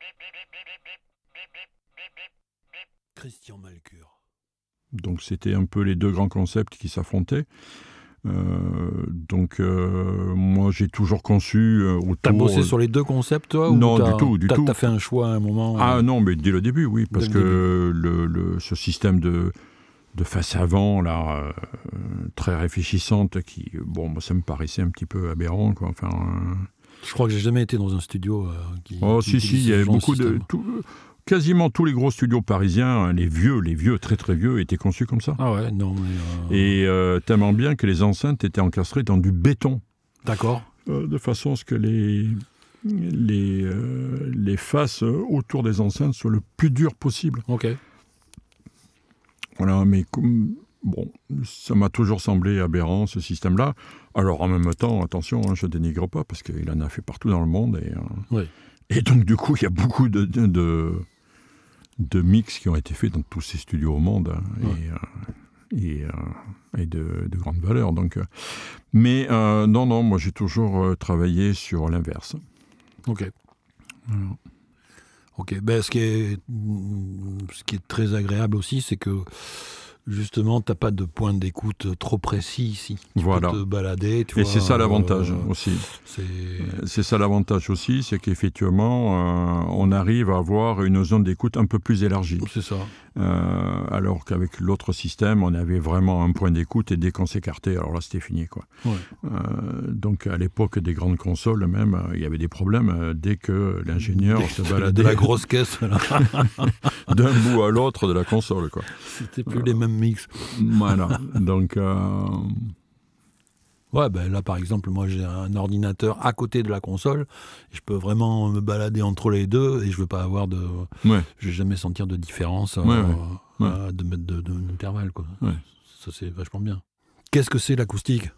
Christian Malcure. Donc c'était un peu les deux grands concepts qui s'affrontaient. Moi j'ai toujours conçu autour... T'as bossé sur les deux concepts toi? Non, ou du tout. T'as fait un choix à un moment? Ah non, mais dès le début, oui, parce que ce système de face avant, là, très réfléchissante, qui, bon, moi ça me paraissait un petit peu aberrant, quoi. Enfin, je crois que j'ai jamais été dans un studio qui... si, il y avait beaucoup de... Quasiment tous les gros studios parisiens, les vieux, très très vieux, étaient conçus comme ça. Ah ouais, non mais... Et tellement bien que les enceintes étaient encastrées dans du béton. D'accord. De façon à ce que les faces autour des enceintes soient le plus dures possible. Ok. Voilà, mais bon, ça m'a toujours semblé aberrant, ce système-là. Alors, en même temps, attention, je ne dénigre pas, parce qu'il en a fait partout dans le monde. Oui. Et donc, du coup, il y a beaucoup de mix qui ont été faits dans tous ces studios au monde, et de grande valeur. Donc, mais non, moi, j'ai toujours travaillé sur l'inverse. Ok. Voilà. Ok. Ben, ce qui est très agréable aussi, c'est que justement, tu n'as pas de point d'écoute trop précis ici. Tu peux te balader. Et c'est ça l'avantage aussi. C'est ça l'avantage aussi, c'est qu'effectivement, on arrive à avoir une zone d'écoute un peu plus élargie. C'est ça. Alors qu'avec l'autre système, on avait vraiment un point d'écoute et dès qu'on s'écartait, alors là, c'était fini, quoi. Ouais. Donc, à l'époque des grandes consoles, même, il y avait des problèmes dès que l'ingénieur se baladait. De la grosse caisse, là. D'un bout à l'autre de la console, quoi. C'était plus les mêmes mix. Voilà. Donc... Ouais, ben là, par exemple, moi, j'ai un ordinateur à côté de la console. Je peux vraiment me balader entre les deux et je veux pas avoir de... Ouais. Je vais jamais sentir de différence de mettre d'intervalle, quoi. Ouais. Ça, c'est vachement bien. Qu'est-ce que c'est l'acoustique?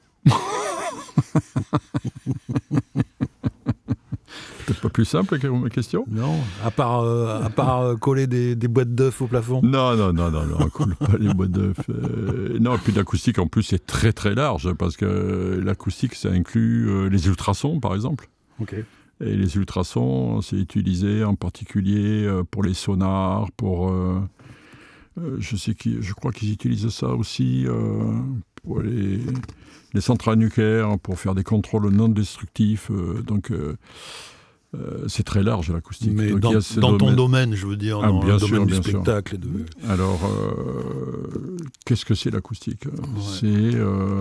C'est pas plus simple que ma question? Non, à part coller des boîtes d'œufs au plafond. Non, on colle pas les boîtes d'œufs. Non, et puis l'acoustique en plus c'est très très large parce que l'acoustique ça inclut les ultrasons par exemple. Ok. Et les ultrasons c'est utilisé en particulier pour les sonars, pour je crois qu'ils utilisent ça aussi pour les centrales nucléaires, pour faire des contrôles non destructifs. Donc c'est très large l'acoustique. Mais donc, dans ton domaine, je veux dire, dans le domaine du spectacle. Alors, qu'est-ce que c'est l'acoustique? C'est...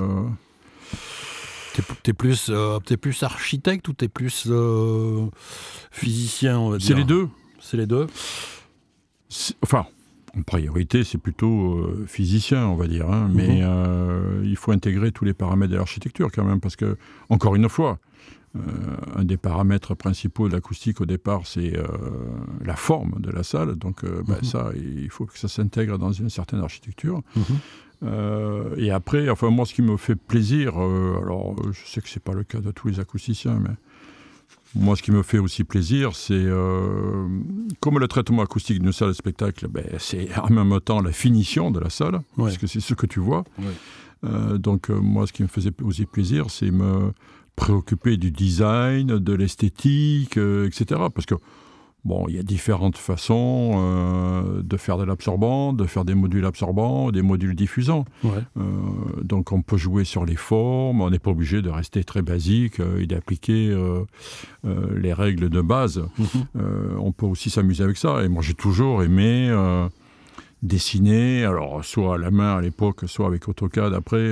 T'es plus architecte ou t'es plus physicien, on va dire? C'est les deux. C'est les deux? Enfin, en priorité, c'est plutôt physicien, on va dire. Hein, mais il faut intégrer tous les paramètres de l'architecture quand même, parce que, encore une fois, un des paramètres principaux de l'acoustique au départ, c'est la forme de la salle. Donc ça, il faut que ça s'intègre dans une certaine architecture. Et après, enfin moi, ce qui me fait plaisir, alors je sais que c'est pas le cas de tous les acousticiens, mais moi, ce qui me fait aussi plaisir, c'est comme le traitement acoustique d'une salle de spectacle, c'est en même temps la finition de la salle, parce que c'est ce que tu vois. Donc moi, ce qui me faisait aussi plaisir, c'est me préoccuper du design, de l'esthétique, etc. Parce que, bon, il y a différentes façons de faire de l'absorbant, de faire des modules absorbants, des modules diffusants. Donc, on peut jouer sur les formes, on n'est pas obligé de rester très basique et d'appliquer les règles de base. On peut aussi s'amuser avec ça. Et moi, j'ai toujours aimé dessiner, alors soit à la main à l'époque, soit avec AutoCAD après,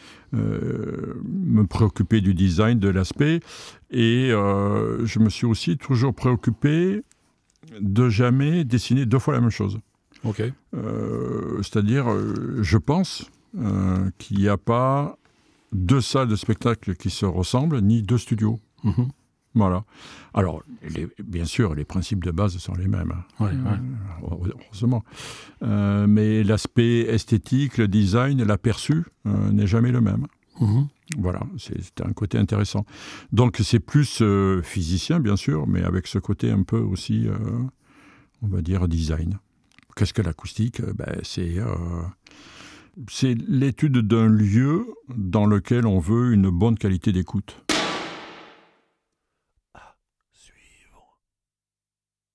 me préoccuper du design, de l'aspect, et je me suis aussi toujours préoccupé de jamais dessiner deux fois la même chose. C'est-à-dire, je pense qu'il n'y a pas deux salles de spectacle qui se ressemblent, ni deux studios. Voilà. Alors, bien sûr, les principes de base sont les mêmes. Heureusement. Mais l'aspect esthétique, le design, l'aperçu n'est jamais le même. Voilà, c'est un côté intéressant. Donc, c'est plus physicien, bien sûr, mais avec ce côté un peu aussi, on va dire, design. Qu'est-ce que l'acoustique? C'est l'étude d'un lieu dans lequel on veut une bonne qualité d'écoute.